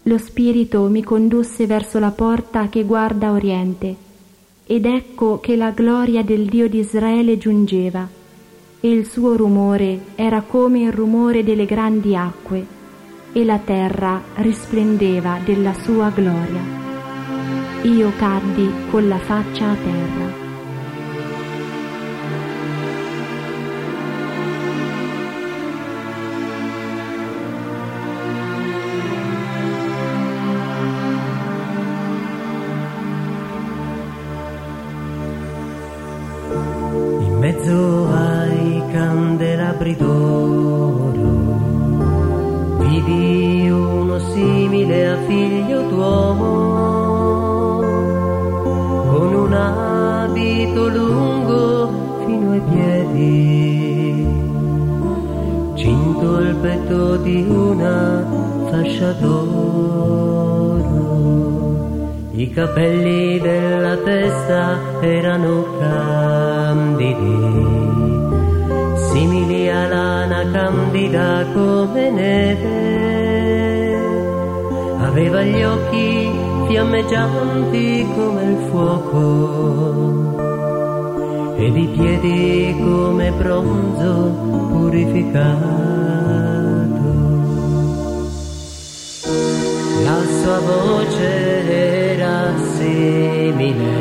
Lo spirito mi condusse verso la porta che guarda a oriente, ed ecco che la gloria del Dio di Israele giungeva, e il suo rumore era come il rumore delle grandi acque, e la terra risplendeva della sua gloria. Io caddi con la faccia a terra. In mezzo ai candelabri d'oro vidi uno simile a figlio d'uomo, con un abito lungo fino ai piedi, cinto il petto di una fascia d'oro, i capelli della testa erano candidi, simili a lana candida come neve, aveva gli occhi fiammeggianti come il fuoco ed i piedi come bronzo purificato. La sua voce era simile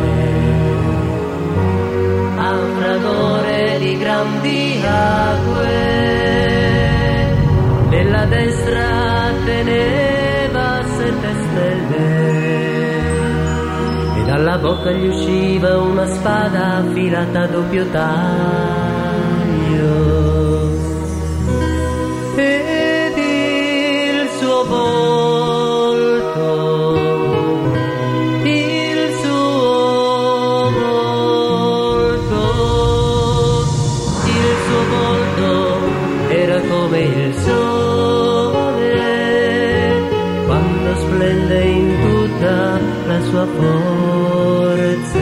a un fragore di grandi acque, nella destra teneva 7 stelle e dalla bocca gli usciva una spada affilata a doppio taglio, ed il suo volto, il suo volto era come il sole quando splende in tutta la sua forza.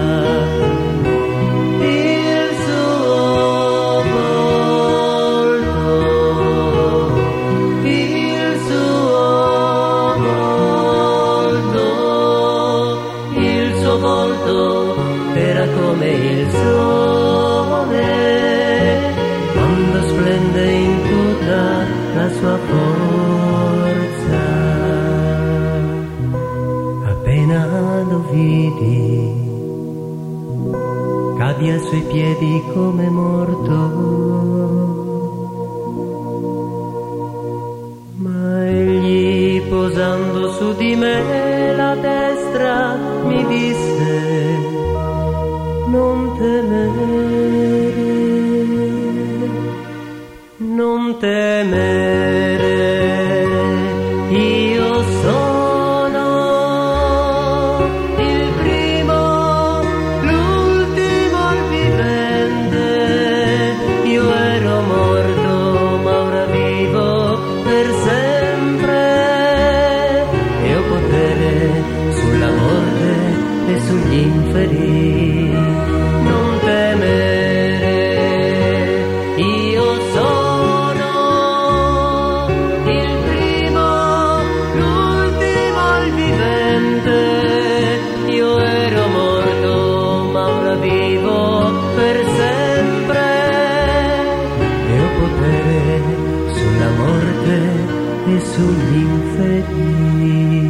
Il suo volto, il suo volto, il suo volto era come il sole quando splende in tutta la sua forza. Appena lo vidi, caddi ai suoi piedi come morto, ma egli posando su di me la destra mi disse: non temere, non temere, io sono il primo, l'ultimo, il vivente. Io ero morto ma ora vivo per sempre e ho potere sulla morte e sugli inferi. Non temere, io sono il primo, l'ultimo, il vivente. Io ero morto ma ora vivo per sempre e ho potere sulla morte e sugli inferi.